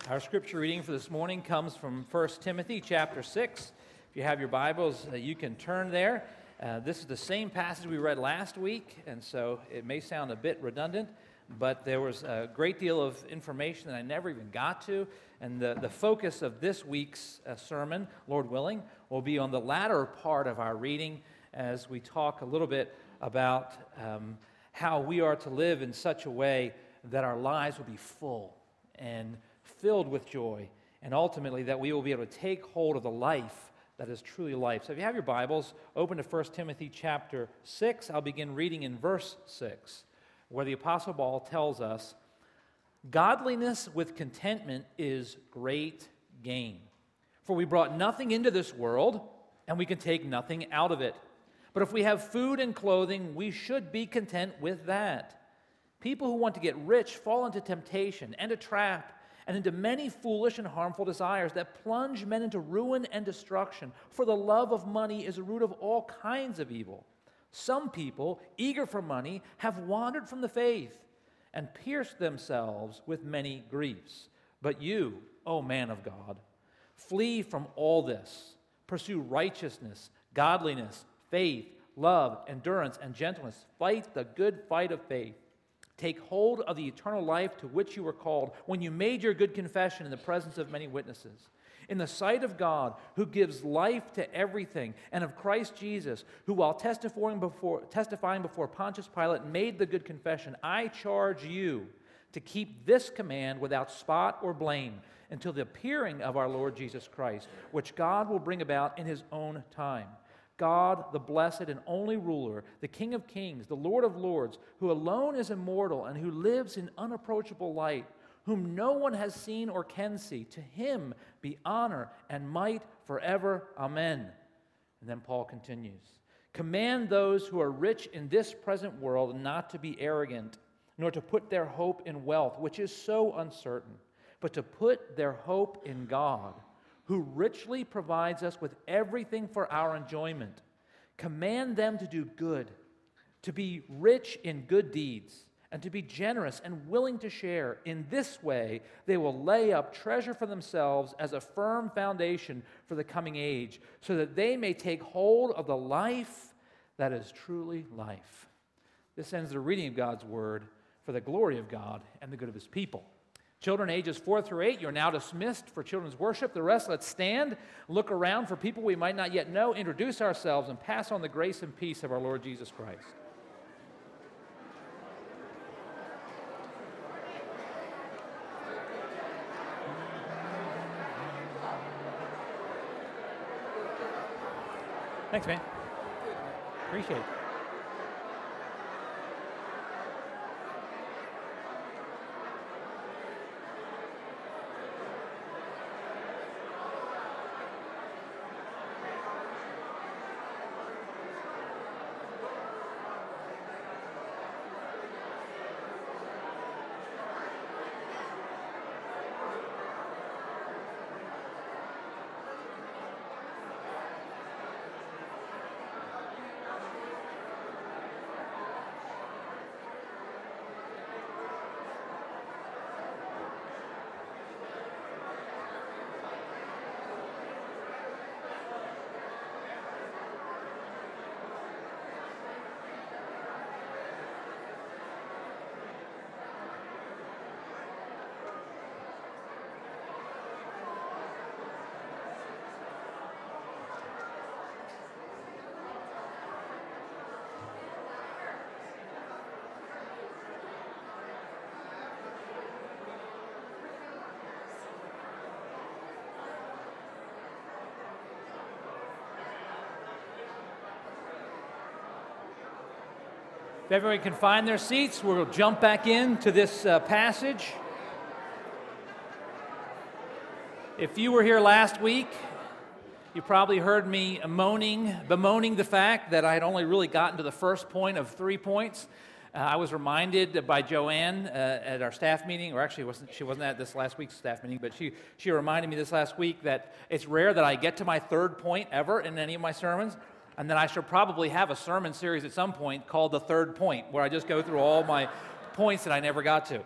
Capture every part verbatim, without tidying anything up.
Our scripture reading for this morning comes from First Timothy chapter six. If you have your Bibles, uh, you can turn there. Uh, this is the same passage we read last week, and so it may sound a bit redundant, but there was a great deal of information that I never even got to, and the, the focus of this week's uh, sermon, Lord willing, will be on the latter part of our reading as we talk a little bit about um, how we are to live in such a way that our lives will be full and filled with joy, and ultimately that we will be able to take hold of the life that is truly life. So if you have your Bibles, open to First Timothy chapter six. I'll begin reading in verse six, where the Apostle Paul tells us, "Godliness with contentment is great gain. For we brought nothing into this world, and we can take nothing out of it. But if we have food and clothing, we should be content with that. People who want to get rich fall into temptation and a trap, and into many foolish and harmful desires that plunge men into ruin and destruction. For the love of money is a root of all kinds of evil. Some people, eager for money, have wandered from the faith and pierced themselves with many griefs. But you, O man of God, flee from all this. Pursue righteousness, godliness, faith, love, endurance, and gentleness. Fight the good fight of faith. Take hold of the eternal life to which you were called when you made your good confession in the presence of many witnesses. In the sight of God, who gives life to everything, and of Christ Jesus, who while testifying before, testifying before Pontius Pilate made the good confession, I charge you to keep this command without spot or blame until the appearing of our Lord Jesus Christ, which God will bring about in his own time. God, the blessed and only ruler, the King of kings, the Lord of lords, who alone is immortal and who lives in unapproachable light, whom no one has seen or can see, to him be honor and might forever. Amen." And then Paul continues, "Command those who are rich in this present world not to be arrogant, nor to put their hope in wealth, which is so uncertain, but to put their hope in God, who richly provides us with everything for our enjoyment. Command them to do good, to be rich in good deeds, and to be generous and willing to share. In this way, they will lay up treasure for themselves as a firm foundation for the coming age, so that they may take hold of the life that is truly life." This ends the reading of God's word for the glory of God and the good of his people. Children ages four through eight, you're now dismissed for children's worship. The rest, let's stand, look around for people we might not yet know, introduce ourselves, and pass on the grace and peace of our Lord Jesus Christ. Thanks, man. Appreciate it. If everyone can find their seats, we'll jump back into this uh, passage. If you were here last week, you probably heard me moaning, bemoaning the fact that I had only really gotten to the first point of three points. Uh, I was reminded by Joanne uh, at our staff meeting, or actually wasn't, she wasn't at this last week's staff meeting, but she, she reminded me this last week that it's rare that I get to my third point ever in any of my sermons. And then I should probably have a sermon series at some point called The Third Point, where I just go through all my points that I never got to.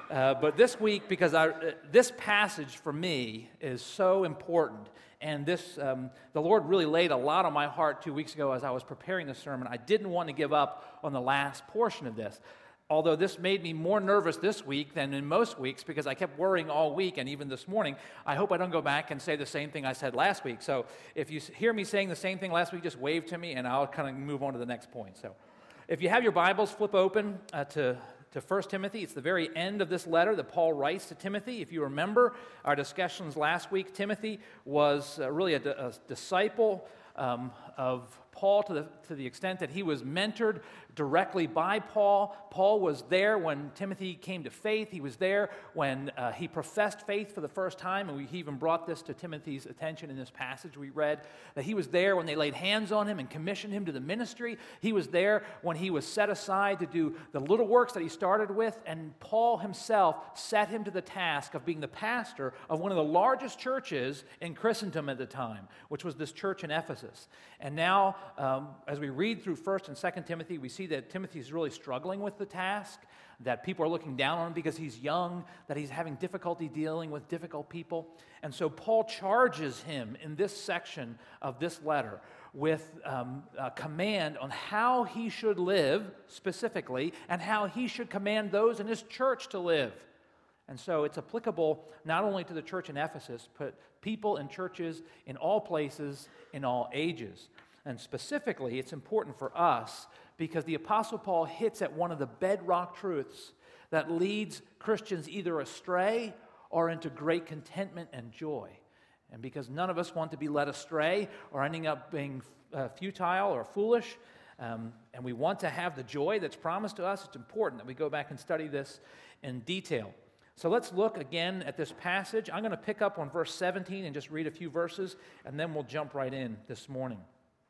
Uh, but this week, because I, uh, this passage for me is so important, and this um, the Lord really laid a lot on my heart two weeks ago as I was preparing the sermon. I didn't want to give up on the last portion of this. Although this made me more nervous this week than in most weeks because I kept worrying all week and even this morning. I hope I don't go back and say the same thing I said last week. So if you hear me saying the same thing last week, just wave to me and I'll kind of move on to the next point. So if you have your Bibles, flip open uh, to, to First Timothy. It's the very end of this letter that Paul writes to Timothy. If you remember our discussions last week, Timothy was uh, really a, a disciple um, of Paul to the, to the extent that he was mentored directly by Paul. Paul was there when Timothy came to faith. He was there when uh, he professed faith for the first time, and we, he even brought this to Timothy's attention in this passage we read, that he was there when they laid hands on him and commissioned him to the ministry. He was there when he was set aside to do the little works that he started with, and Paul himself set him to the task of being the pastor of one of the largest churches in Christendom at the time, which was this church in Ephesus. And now, um, as we read through First and Second Timothy, we see that Timothy is really struggling with the task, that people are looking down on him because he's young, that he's having difficulty dealing with difficult people. And so Paul charges him in this section of this letter with um, a command on how he should live specifically and how he should command those in his church to live. And so it's applicable not only to the church in Ephesus, but people in churches in all places, in all ages. And specifically, it's important for us because the Apostle Paul hits at one of the bedrock truths that leads Christians either astray or into great contentment and joy. And because none of us want to be led astray or ending up being uh, futile or foolish, um, and we want to have the joy that's promised to us, it's important that we go back and study this in detail. So let's look again at this passage. I'm going to pick up on verse seventeen and just read a few verses, and then we'll jump right in this morning.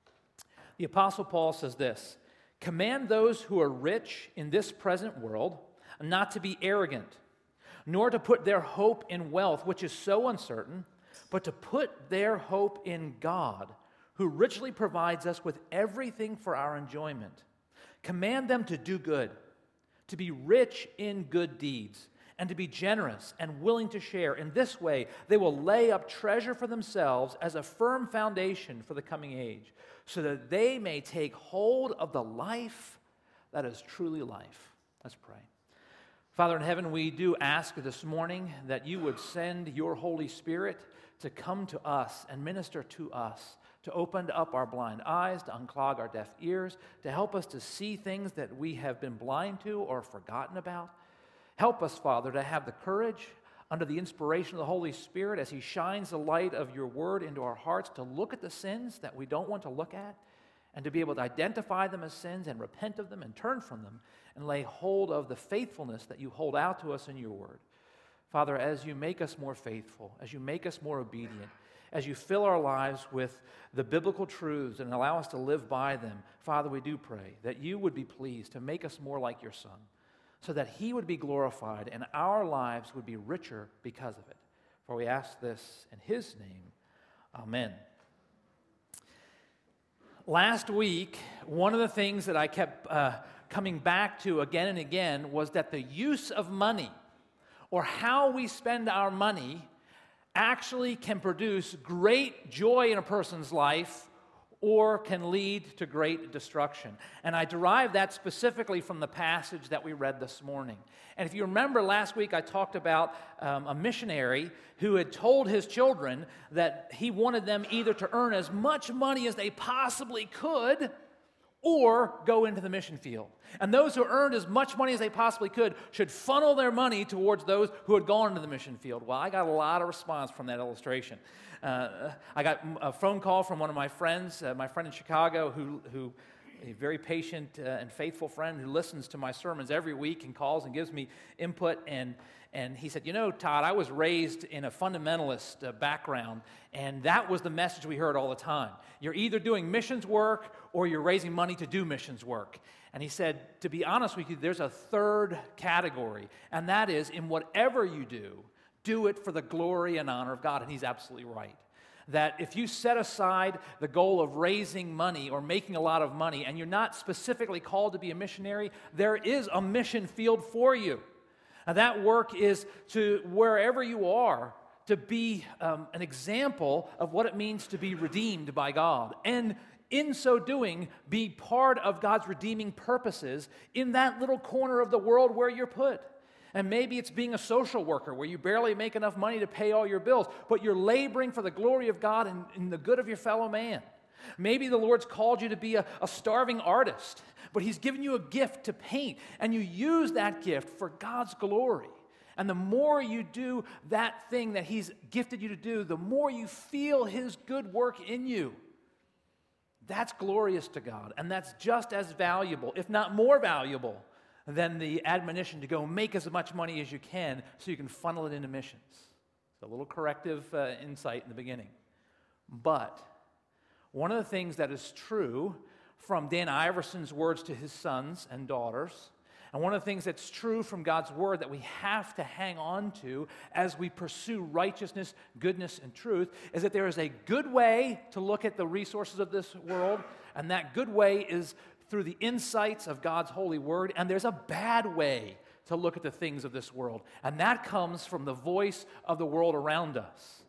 The Apostle Paul says this, "Command those who are rich in this present world not to be arrogant, nor to put their hope in wealth, which is so uncertain, but to put their hope in God, who richly provides us with everything for our enjoyment. Command them to do good, to be rich in good deeds, and to be generous and willing to share. In this way, they will lay up treasure for themselves as a firm foundation for the coming age, so that they may take hold of the life that is truly life." Let's pray. Father in heaven, we do ask this morning that you would send your Holy Spirit to come to us and minister to us, to open up our blind eyes, to unclog our deaf ears, to help us to see things that we have been blind to or forgotten about. Help us, Father, to have the courage under the inspiration of the Holy Spirit as he shines the light of your word into our hearts to look at the sins that we don't want to look at and to be able to identify them as sins and repent of them and turn from them and lay hold of the faithfulness that you hold out to us in your word. Father, as you make us more faithful, as you make us more obedient, as you fill our lives with the biblical truths and allow us to live by them, Father, we do pray that you would be pleased to make us more like your Son, so that he would be glorified and our lives would be richer because of it. For we ask this in his name. Amen. Last week, one of the things that I kept uh, coming back to again and again was that the use of money, or how we spend our money, actually can produce great joy in a person's life or can lead to great destruction. And I derive that specifically from the passage that we read this morning. And if you remember last week, I talked about um, a missionary who had told his children that he wanted them either to earn as much money as they possibly could or go into the mission field. And those who earned as much money as they possibly could should funnel their money towards those who had gone into the mission field. Well, I got a lot of response from that illustration. Uh, I got a phone call from one of my friends, uh, my friend in Chicago, who, who a very patient uh, and faithful friend who listens to my sermons every week and calls and gives me input. And, and he said, "You know, Todd, I was raised in a fundamentalist uh, background, and that was the message we heard all the time. You're either doing missions work or you're raising money to do missions work." And he said, "To be honest with you, there's a third category, and that is in whatever you do, do it for the glory and honor of God." And he's absolutely right. That if you set aside the goal of raising money or making a lot of money, and you're not specifically called to be a missionary, there is a mission field for you. Now, that work is to, wherever you are, to be um, an example of what it means to be redeemed by God. And in so doing, be part of God's redeeming purposes in that little corner of the world where you're put. And maybe it's being a social worker where you barely make enough money to pay all your bills, but you're laboring for the glory of God and, and the good of your fellow man. Maybe the Lord's called you to be a, a starving artist, but He's given you a gift to paint, and you use that gift for God's glory. And the more you do that thing that He's gifted you to do, the more you feel His good work in you. That's glorious to God, and that's just as valuable, if not more valuable, than the admonition to go make as much money as you can so you can funnel it into missions. It's a little corrective uh, insight in the beginning. But one of the things that is true from Dan Iverson's words to his sons and daughters, and one of the things that's true from God's word that we have to hang on to as we pursue righteousness, goodness, and truth, is that there is a good way to look at the resources of this world, and that good way is through the insights of God's holy word, and there's a bad way to look at the things of this world, and that comes from the voice of the world around us.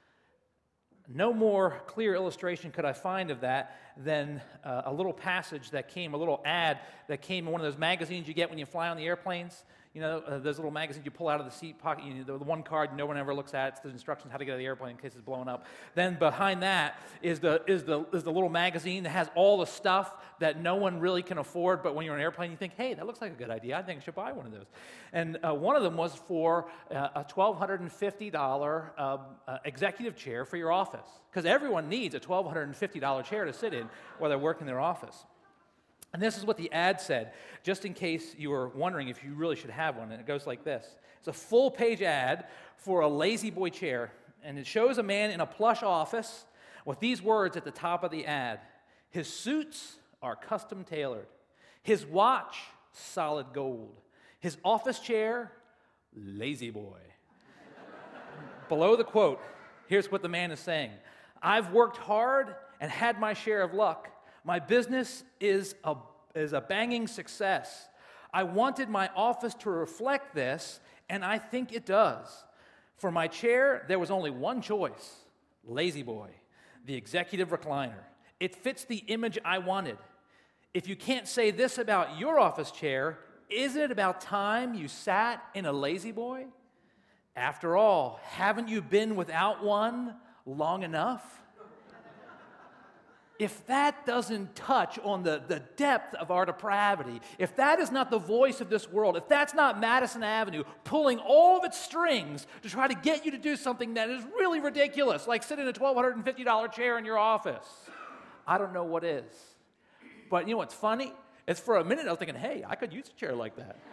No more clear illustration could I find of that than uh, a little passage that came, a little ad that came in one of those magazines you get when you fly on the airplanes. You know, uh, those little magazines you pull out of the seat pocket, you know, the, the one card no one ever looks at. It's the instructions how to get out of the airplane in case it's blowing up. Then behind that is the is the is the little magazine that has all the stuff that no one really can afford. But when you're on an airplane, you think, hey, that looks like a good idea. I think I should buy one of those. And uh, one of them was for uh, a one thousand two hundred fifty dollars uh, uh, executive chair for your office, because everyone needs a one thousand two hundred fifty dollars chair to sit in while they work in their office. And this is what the ad said, just in case you were wondering if you really should have one. And it goes like this. It's a full-page ad for a Lazy Boy chair, and it shows a man in a plush office with these words at the top of the ad. His suits are custom tailored. His watch, solid gold. His office chair, Lazy Boy. Below the quote, here's what the man is saying. I've worked hard and had my share of luck. My business is a, is a banging success. I wanted my office to reflect this, and I think it does. For my chair, there was only one choice, Lazy Boy, the executive recliner. It fits the image I wanted. If you can't say this about your office chair, isn't it about time you sat in a Lazy Boy? After all, haven't you been without one long enough? If that doesn't touch on the, the depth of our depravity, if that is not the voice of this world, if that's not Madison Avenue pulling all of its strings to try to get you to do something that is really ridiculous, like sit in a one thousand two hundred fifty dollars chair in your office, I don't know what is. But you know what's funny? It's for a minute I was thinking, hey, I could use a chair like that.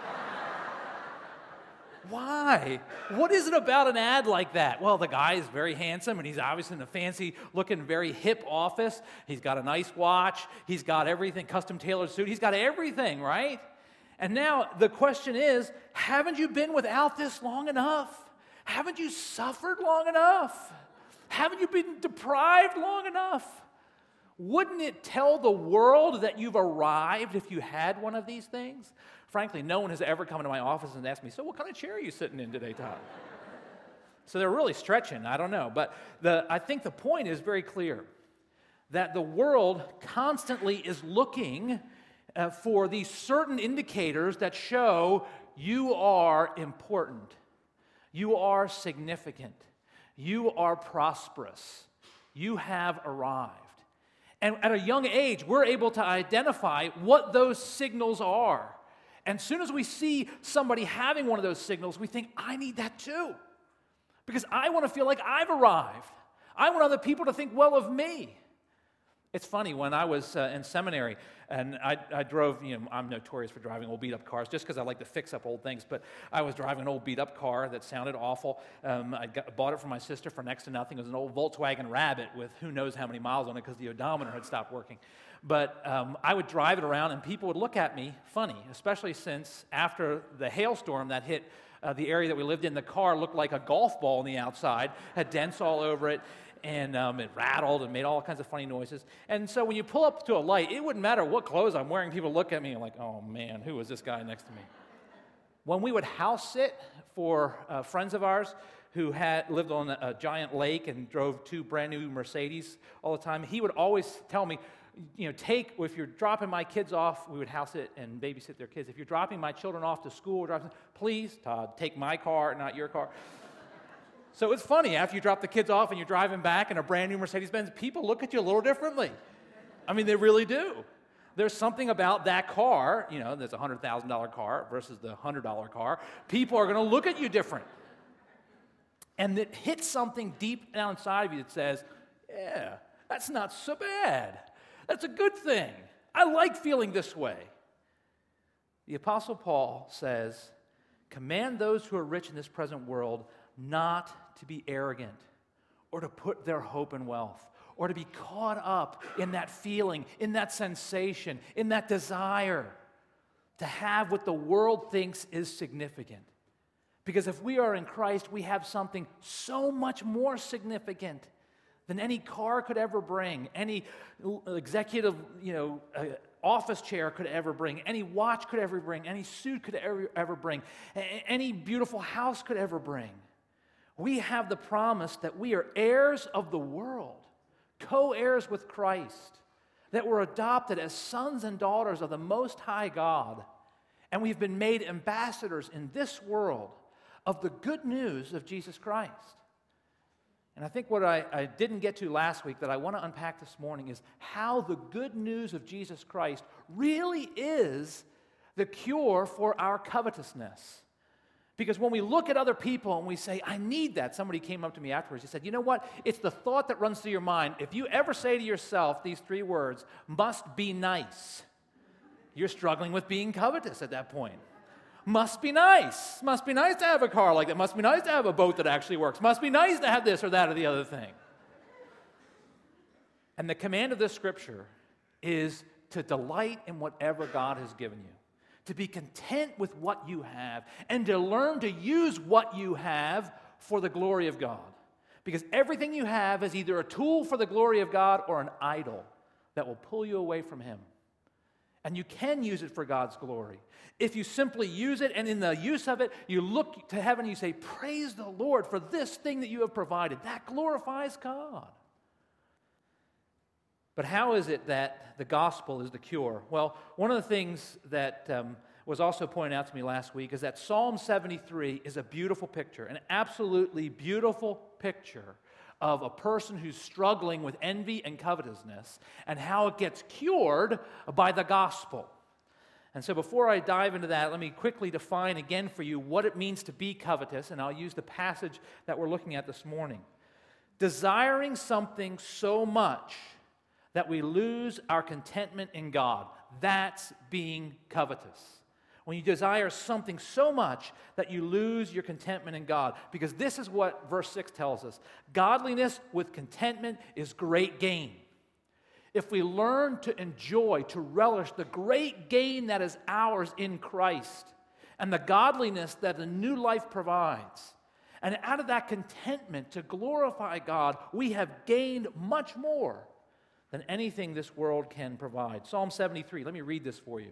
Why? What is it about an ad like that? Well, the guy is very handsome, and he's obviously in a fancy-looking, very hip office. He's got a nice watch. He's got everything, custom-tailored suit. He's got everything, right? And now the question is, haven't you been without this long enough? Haven't you suffered long enough? Haven't you been deprived long enough? Wouldn't it tell the world that you've arrived if you had one of these things? Frankly, no one has ever come into my office and asked me, so what kind of chair are you sitting in today, Todd? So they're really stretching, I don't know. But the, I think the point is very clear, that the world constantly is looking uh, for these certain indicators that show you are important, you are significant, you are prosperous, you have arrived. And at a young age, we're able to identify what those signals are. And as soon as we see somebody having one of those signals, we think, I need that too. Because I want to feel like I've arrived. I want other people to think well of me. It's funny, when I was uh, in seminary, and I, I drove, you know, I'm notorious for driving old beat-up cars, just because I like to fix up old things, but I was driving an old beat-up car that sounded awful. Um, I got, bought it from my sister for next to nothing. It was an old Volkswagen Rabbit with who knows how many miles on it because the odometer had stopped working. But um, I would drive it around, and people would look at me funny, especially since after the hailstorm that hit uh, the area that we lived in, the car looked like a golf ball on the outside, had dents all over it, and um, it rattled and made all kinds of funny noises. And so when you pull up to a light, it wouldn't matter what clothes I'm wearing. People look at me and like, oh, man, who is this guy next to me? When we would house sit for uh, friends of ours who had lived on a, a giant lake and drove two brand new Mercedes all the time, he would always tell me, you know, take, if you're dropping my kids off, we would house sit and babysit their kids. If you're dropping my children off to school, drop, please, Todd, take my car, not your car. So it's funny, after you drop the kids off and you're driving back in a brand new Mercedes-Benz, people look at you a little differently. I mean, they really do. There's something about that car, you know, there's a one hundred thousand dollars car versus the one hundred dollars car. People are going to look at you different. And it hits something deep down inside of you that says, yeah, that's not so bad. That's a good thing. I like feeling this way. The Apostle Paul says, command those who are rich in this present world not to be arrogant or to put their hope in wealth or to be caught up in that feeling, in that sensation, in that desire to have what the world thinks is significant. Because if we are in Christ, we have something so much more significant than any car could ever bring, any executive, you know, uh, office chair could ever bring, any watch could ever bring, any suit could ever, ever bring, a- any beautiful house could ever bring. We have the promise that we are heirs of the world, co-heirs with Christ, that we're adopted as sons and daughters of the Most High God, and we've been made ambassadors in this world of the good news of Jesus Christ. And I think what I, I didn't get to last week that I want to unpack this morning is how the good news of Jesus Christ really is the cure for our covetousness. Because when we look at other people and we say, I need that, somebody came up to me afterwards, he said, you know what, it's the thought that runs through your mind. If you ever say to yourself these three words, must be nice, you're struggling with being covetous at that point. Must be nice. Must be nice to have a car like that. Must be nice to have a boat that actually works. Must be nice to have this or that or the other thing. And the command of this scripture is to delight in whatever God has given you, to be content with what you have, and to learn to use what you have for the glory of God. Because everything you have is either a tool for the glory of God or an idol that will pull you away from Him. And you can use it for God's glory. If you simply use it, and in the use of it, you look to heaven and you say, praise the Lord for this thing that you have provided. That glorifies God. But how is it that the gospel is the cure? Well, one of the things that um, was also pointed out to me last week is that Psalm seventy-three is a beautiful picture, an absolutely beautiful picture of a person who's struggling with envy and covetousness and how it gets cured by the gospel. And so before I dive into that, let me quickly define again for you what it means to be covetous, and I'll use the passage that we're looking at this morning. Desiring something so much that we lose our contentment in God, that's being covetous. When you desire something so much that you lose your contentment in God. Because this is what verse six tells us. Godliness with contentment is great gain. If we learn to enjoy, to relish the great gain that is ours in Christ and the godliness that the new life provides, and out of that contentment to glorify God, we have gained much more than anything this world can provide. Psalm seventy-three, let me read this for you.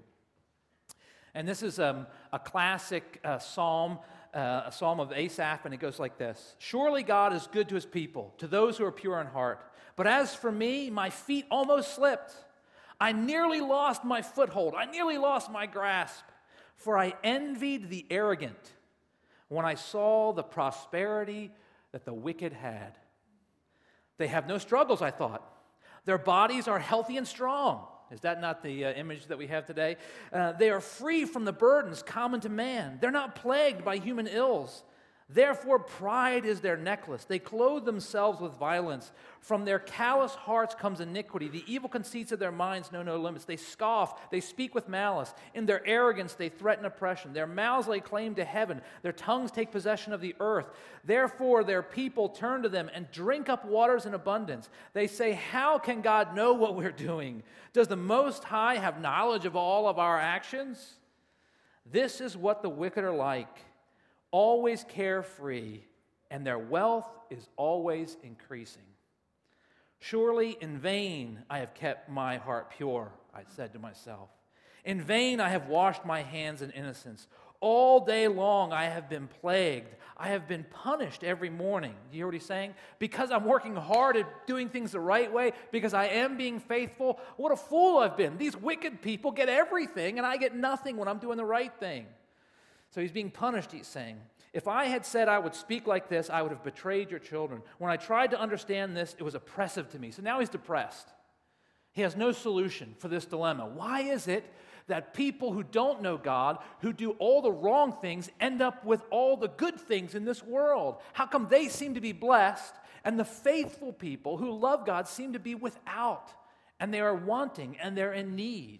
And this is um, a classic uh, psalm, uh, a psalm of Asaph, and it goes like this. Surely God is good to His people, to those who are pure in heart. But as for me, my feet almost slipped. I nearly lost my foothold. I nearly lost my grasp. For I envied the arrogant when I saw the prosperity that the wicked had. They have no struggles, I thought. Their bodies are healthy and strong. Is that not the uh, image that we have today? Uh, they are free from the burdens common to man. They're not plagued by human ills. Therefore, pride is their necklace. They clothe themselves with violence. From their callous hearts comes iniquity. The evil conceits of their minds know no limits. They scoff. They speak with malice. In their arrogance, they threaten oppression. Their mouths lay claim to heaven. Their tongues take possession of the earth. Therefore, their people turn to them and drink up waters in abundance. They say, how can God know what we're doing? Does the Most High have knowledge of all of our actions? This is what the wicked are like. Always carefree, and their wealth is always increasing. Surely in vain I have kept my heart pure, I said to myself. In vain I have washed my hands in innocence. All day long I have been plagued. I have been punished every morning. Do you hear what he's saying? Because I'm working hard at doing things the right way, because I am being faithful. What a fool I've been. These wicked people get everything, and I get nothing when I'm doing the right thing. So he's being punished, he's saying. If I had said I would speak like this, I would have betrayed your children. When I tried to understand this, it was oppressive to me. So now he's depressed. He has no solution for this dilemma. Why is it that people who don't know God, who do all the wrong things, end up with all the good things in this world? How come they seem to be blessed, and the faithful people who love God seem to be without, and they are wanting, and they're in need?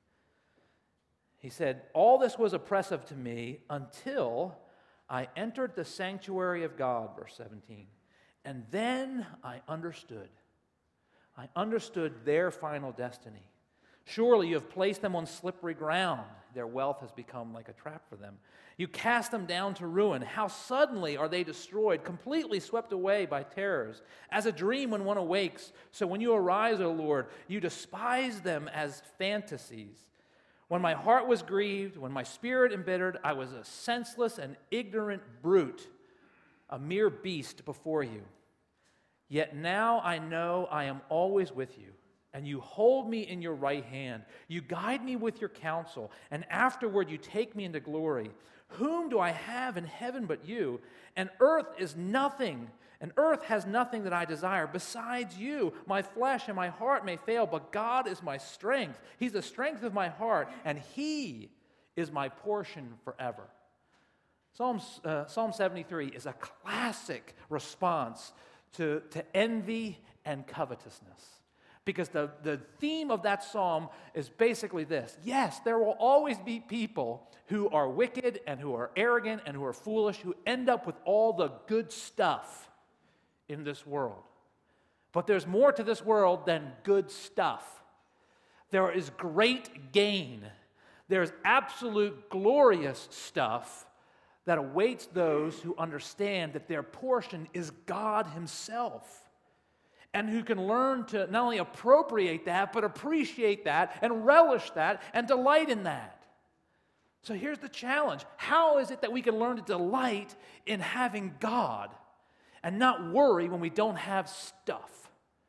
He said, all this was oppressive to me until I entered the sanctuary of God, verse seventeen, and then I understood. I understood their final destiny. Surely you have placed them on slippery ground. Their wealth has become like a trap for them. You cast them down to ruin. How suddenly are they destroyed, completely swept away by terrors. As a dream when one awakes, so when you arise, O Lord, you despise them as fantasies. When my heart was grieved, when my spirit embittered, I was a senseless and ignorant brute, a mere beast before you. Yet now I know I am always with you, and you hold me in your right hand. You guide me with your counsel, and afterward you take me into glory. Whom do I have in heaven but you? And earth is nothing, and earth has nothing that I desire besides you. My flesh and my heart may fail, but God is my strength. He's the strength of my heart, and He is my portion forever. Psalms, uh, Psalm seventy-three is a classic response to, to envy and covetousness. Because the, the theme of that psalm is basically this. Yes, there will always be people who are wicked and who are arrogant and who are foolish, who end up with all the good stuff in this world. But there's more to this world than good stuff. There is great gain. There's absolute glorious stuff that awaits those who understand that their portion is God Himself, and who can learn to not only appropriate that, but appreciate that, and relish that, and delight in that. So here's the challenge. How is it that we can learn to delight in having God and not worry when we don't have stuff?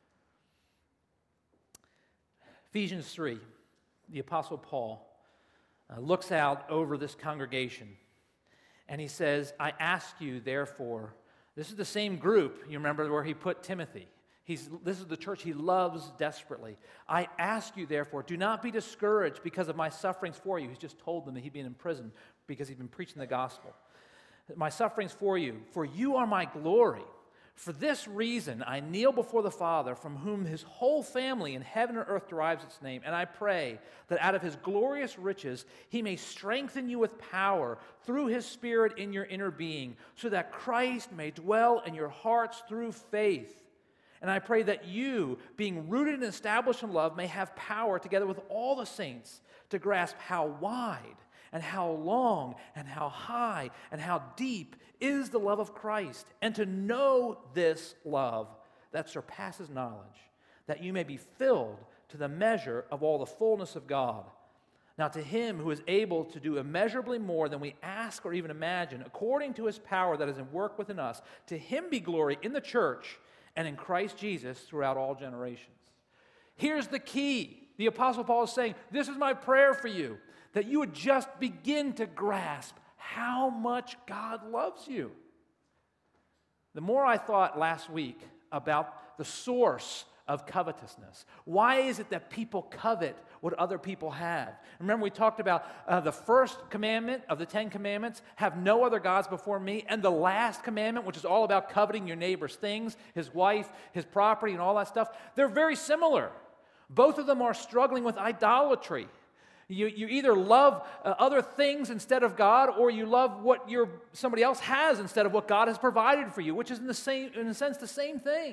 Ephesians three, the Apostle Paul uh, looks out over this congregation, and he says, I ask you, therefore, this is the same group, you remember, where he put Timothy. He's, this is the church he loves desperately. I ask you, therefore, do not be discouraged because of my sufferings for you. He's just told them that he'd been in prison because he'd been preaching the gospel. My sufferings for you, for you are my glory. For this reason, I kneel before the Father, from whom his whole family in heaven and earth derives its name, and I pray that out of his glorious riches he may strengthen you with power through his Spirit in your inner being, so that Christ may dwell in your hearts through faith. And I pray that you, being rooted and established in love, may have power together with all the saints to grasp how wide and how long and how high and how deep is the love of Christ, and to know this love that surpasses knowledge, that you may be filled to the measure of all the fullness of God. Now to him who is able to do immeasurably more than we ask or even imagine, according to his power that is at work within us, to him be glory in the church and in Christ Jesus throughout all generations. Here's the key. The Apostle Paul is saying, this is my prayer for you, that you would just begin to grasp how much God loves you. The more I thought last week about the source of covetousness, why is it that people covet what other people have? Remember, we talked about uh, the first commandment of the Ten Commandments, have no other gods before me, and the last commandment, which is all about coveting your neighbor's things, his wife, his property, and all that stuff. They're very similar. Both of them are struggling with idolatry. You, you either love uh, other things instead of God, or you love what your somebody else has instead of what God has provided for you, which is in the same, in a sense, the same thing.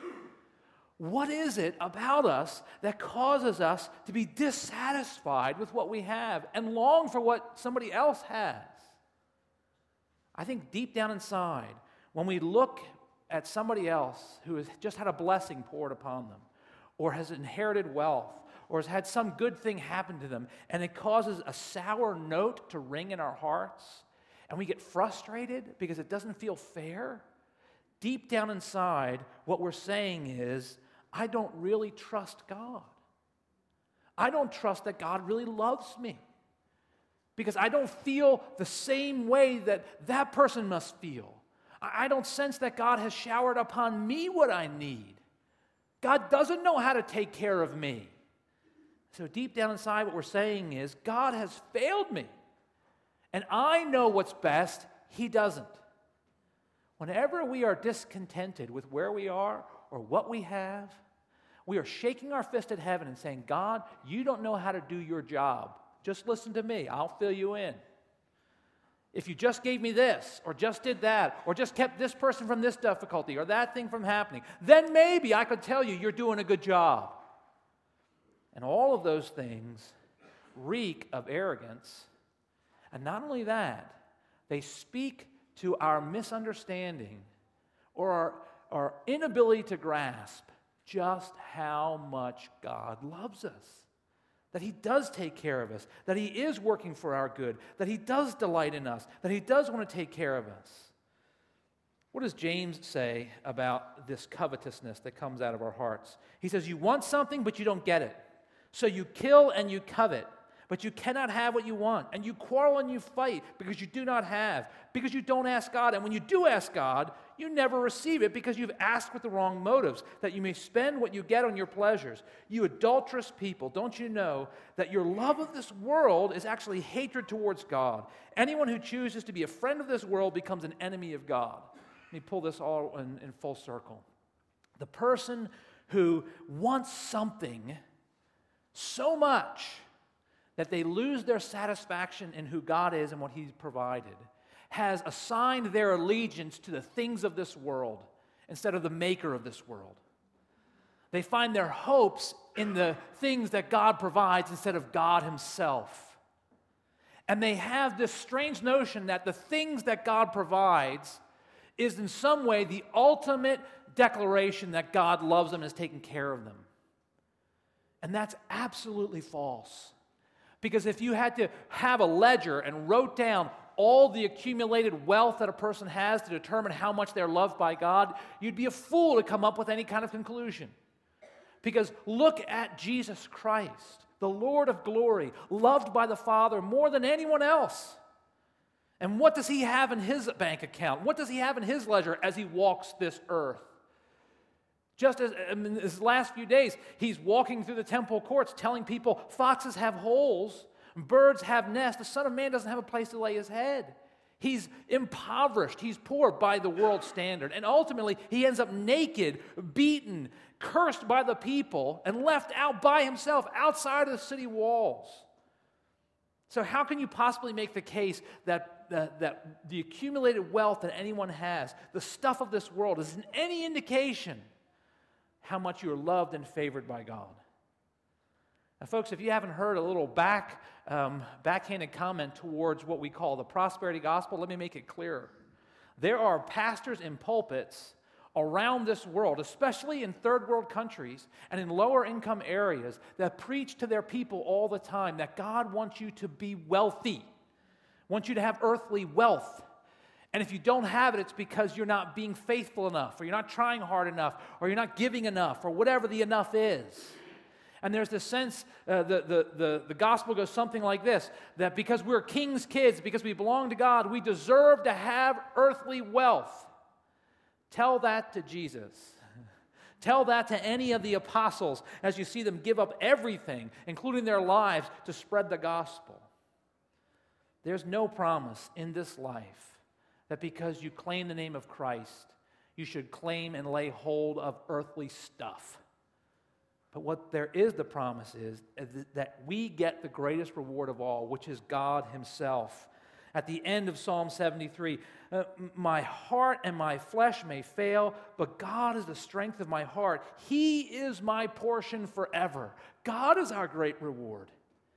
What is it about us that causes us to be dissatisfied with what we have and long for what somebody else has? I think deep down inside, when we look at somebody else who has just had a blessing poured upon them, or has inherited wealth, or has had some good thing happen to them, and it causes a sour note to ring in our hearts, and we get frustrated because it doesn't feel fair, deep down inside, what we're saying is, I don't really trust God. I don't trust that God really loves me because I don't feel the same way that that person must feel. I don't sense that God has showered upon me what I need. God doesn't know how to take care of me. So deep down inside, what we're saying is, God has failed me. And I know what's best. He doesn't. Whenever we are discontented with where we are or what we have, we are shaking our fist at heaven and saying, God, you don't know how to do your job. Just listen to me. I'll fill you in. If you just gave me this, or just did that, or just kept this person from this difficulty, or that thing from happening, then maybe I could tell you you're doing a good job. And all of those things reek of arrogance. And not only that, they speak to our misunderstanding or our, our inability to grasp just how much God loves us. That He does take care of us, that He is working for our good, that He does delight in us, that He does want to take care of us. What does James say about this covetousness that comes out of our hearts? He says, you want something, but you don't get it. So you kill and you covet, but you cannot have what you want. And you quarrel and you fight because you do not have, because you don't ask God. And when you do ask God, you never receive it because you've asked with the wrong motives, that you may spend what you get on your pleasures. You adulterous people, don't you know that your love of this world is actually hatred towards God? Anyone who chooses to be a friend of this world becomes an enemy of God. Let me pull this all in, in full circle. The person who wants something so much that they lose their satisfaction in who God is and what He's provided, has assigned their allegiance to the things of this world instead of the maker of this world. They find their hopes in the things that God provides instead of God Himself. And they have this strange notion that the things that God provides is in some way the ultimate declaration that God loves them and is taking care of them. And that's absolutely false. Because if you had to have a ledger and wrote down all the accumulated wealth that a person has to determine how much they're loved by God, you'd be a fool to come up with any kind of conclusion. Because look at Jesus Christ, the Lord of glory, loved by the Father more than anyone else. And what does He have in His bank account? What does He have in His ledger as He walks this earth? Just as in his last few days, He's walking through the temple courts telling people foxes have holes, birds have nests, the Son of Man doesn't have a place to lay His head. He's impoverished, He's poor by the world's standard. And ultimately, He ends up naked, beaten, cursed by the people, and left out by Himself outside of the city walls. So how can you possibly make the case that, that, that the accumulated wealth that anyone has, the stuff of this world, is in any indication how much you are loved and favored by God? Now, folks, if you haven't heard a little back, um, backhanded comment towards what we call the prosperity gospel, let me make it clearer. There are pastors in pulpits around this world, especially in third world countries and in lower income areas, that preach to their people all the time that God wants you to be wealthy, wants you to have earthly wealth. And if you don't have it, it's because you're not being faithful enough, or you're not trying hard enough, or you're not giving enough, or whatever the enough is. And there's this sense, uh, the, the, the, the gospel goes something like this, that because we're king's kids, because we belong to God, we deserve to have earthly wealth. Tell that to Jesus. Tell that to any of the apostles as you see them give up everything, including their lives, to spread the gospel. There's no promise in this life that because you claim the name of Christ, you should claim and lay hold of earthly stuff. But what there is the promise is, is that we get the greatest reward of all, which is God Himself. At the end of Psalm seventy-three, uh, my heart and my flesh may fail, but God is the strength of my heart. He is my portion forever. God is our great reward.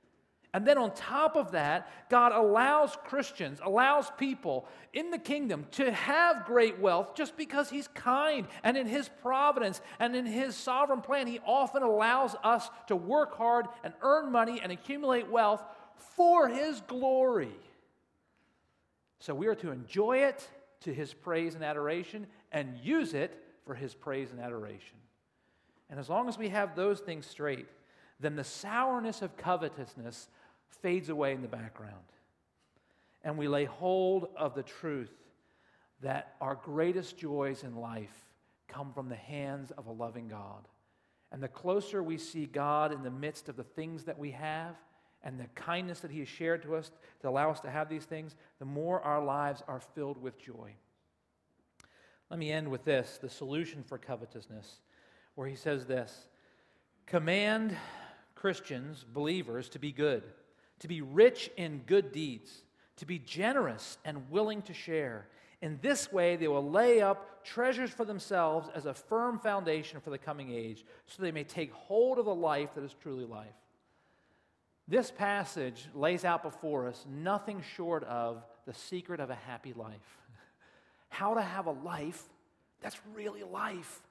And then on top of that, God allows Christians, allows people in the kingdom to have great wealth just because He's kind, and in His providence and in His sovereign plan, He often allows us to work hard and earn money and accumulate wealth for His glory. So we are to enjoy it to His praise and adoration and use it for His praise and adoration. And as long as we have those things straight, then the sourness of covetousness fades away in the background. And we lay hold of the truth that our greatest joys in life come from the hands of a loving God. And the closer we see God in the midst of the things that we have and the kindness that He has shared to us to allow us to have these things, the more our lives are filled with joy. Let me end with this, the solution for covetousness, where he says this: command Christians, believers, to be good, to be rich in good deeds, to be generous and willing to share. In this way, they will lay up treasures for themselves as a firm foundation for the coming age, so they may take hold of the life that is truly life. This passage lays out before us nothing short of the secret of a happy life. How to have a life that's really life.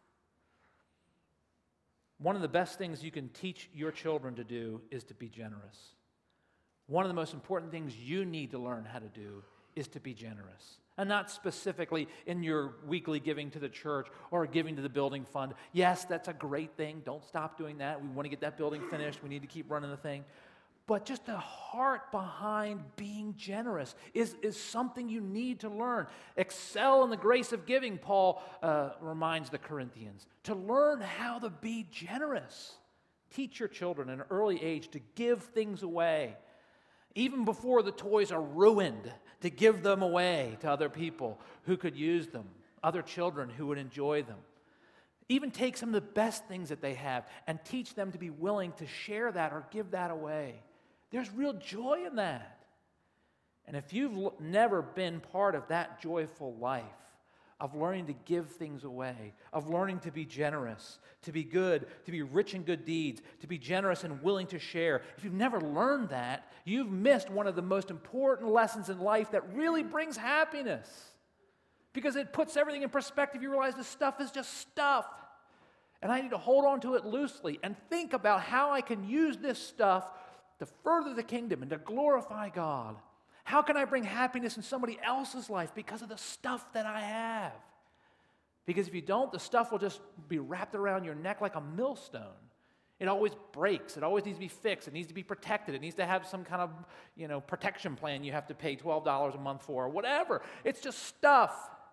One of the best things you can teach your children to do is to be generous. One of the most important things you need to learn how to do is to be generous. And not specifically in your weekly giving to the church or giving to the building fund. Yes, that's a great thing. Don't stop doing that. We want to get that building finished. We need to keep running the thing. But just the heart behind being generous is, is something you need to learn. Excel in the grace of giving, Paul uh, reminds the Corinthians. To learn how to be generous. Teach your children at an early age to give things away. Even before the toys are ruined, to give them away to other people who could use them, other children who would enjoy them. Even take some of the best things that they have and teach them to be willing to share that or give that away. There's real joy in that. And if you've l- never been part of that joyful life, of learning to give things away, of learning to be generous, to be good, to be rich in good deeds, to be generous and willing to share, if you've never learned that, you've missed one of the most important lessons in life that really brings happiness. Because it puts everything in perspective. You realize this stuff is just stuff. And I need to hold on to it loosely and think about how I can use this stuff to further the kingdom and to glorify God. How can I bring happiness in somebody else's life because of the stuff that I have? Because if you don't, the stuff will just be wrapped around your neck like a millstone. It always breaks. It always needs to be fixed. It needs to be protected. It needs to have some kind of, you know, protection plan you have to pay twelve dollars a month for or whatever. It's just stuff.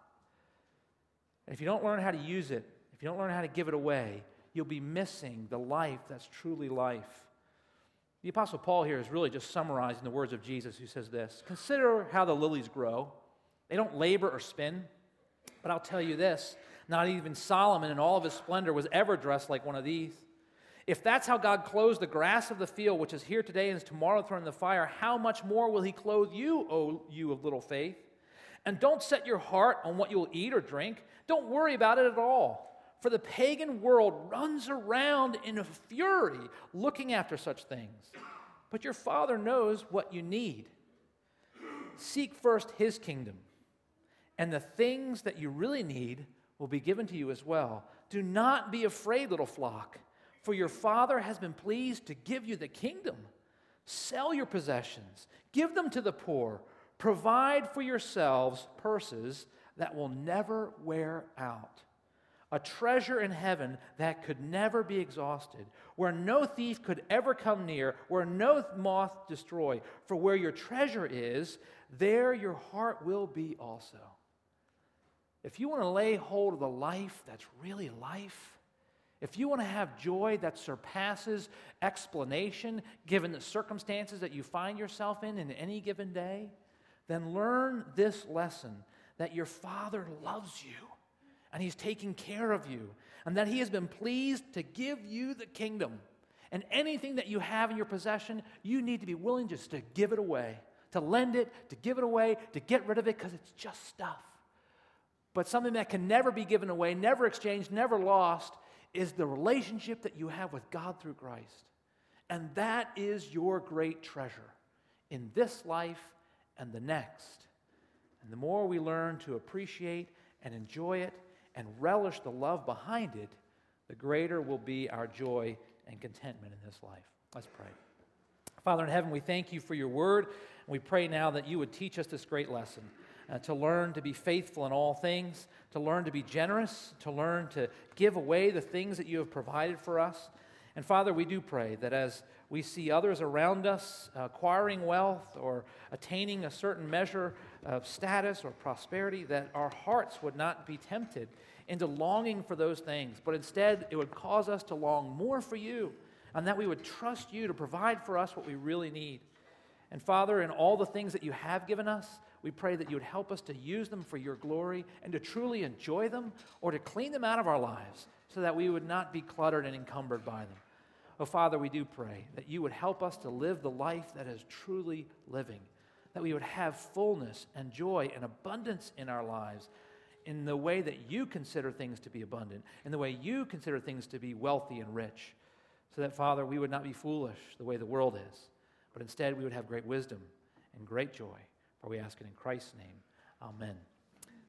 And if you don't learn how to use it, if you don't learn how to give it away, you'll be missing the life that's truly life. The Apostle Paul here is really just summarizing the words of Jesus, who says this: consider how the lilies grow. They don't labor or spin. But I'll tell you this, not even Solomon in all of his splendor was ever dressed like one of these. If that's how God clothes the grass of the field, which is here today and is tomorrow thrown in the fire, how much more will He clothe you, O you of little faith? And don't set your heart on what you will eat or drink. Don't worry about it at all. For the pagan world runs around in a fury looking after such things. But your Father knows what you need. Seek first His kingdom, and the things that you really need will be given to you as well. Do not be afraid, little flock, for your Father has been pleased to give you the kingdom. Sell your possessions, give them to the poor, provide for yourselves purses that will never wear out, a treasure in heaven that could never be exhausted, where no thief could ever come near, where no moth destroy. For where your treasure is, there your heart will be also. If you want to lay hold of the life that's really life, if you want to have joy that surpasses explanation, given the circumstances that you find yourself in in any given day, then learn this lesson, that your Father loves you, and He's taking care of you, and that He has been pleased to give you the kingdom. And anything that you have in your possession, you need to be willing just to give it away, to lend it, to give it away, to get rid of it, because it's just stuff. But something that can never be given away, never exchanged, never lost, is the relationship that you have with God through Christ. And that is your great treasure in this life and the next. And the more we learn to appreciate and enjoy it and relish the love behind it, the greater will be our joy and contentment in this life. Let's pray. Father in heaven, we thank you for your word, and we pray now that you would teach us this great lesson, uh, to learn to be faithful in all things, to learn to be generous, to learn to give away the things that you have provided for us. And Father, we do pray that as we see others around us acquiring wealth or attaining a certain measure of status or prosperity, that our hearts would not be tempted into longing for those things, but instead it would cause us to long more for you, and that we would trust you to provide for us what we really need. And Father, in all the things that you have given us, we pray that you would help us to use them for your glory and to truly enjoy them or to clean them out of our lives so that we would not be cluttered and encumbered by them. Oh, Father, we do pray that you would help us to live the life that is truly living, that we would have fullness and joy and abundance in our lives in the way that you consider things to be abundant, in the way you consider things to be wealthy and rich, so that, Father, we would not be foolish the way the world is, but instead we would have great wisdom and great joy. For we ask it in Christ's name. Amen.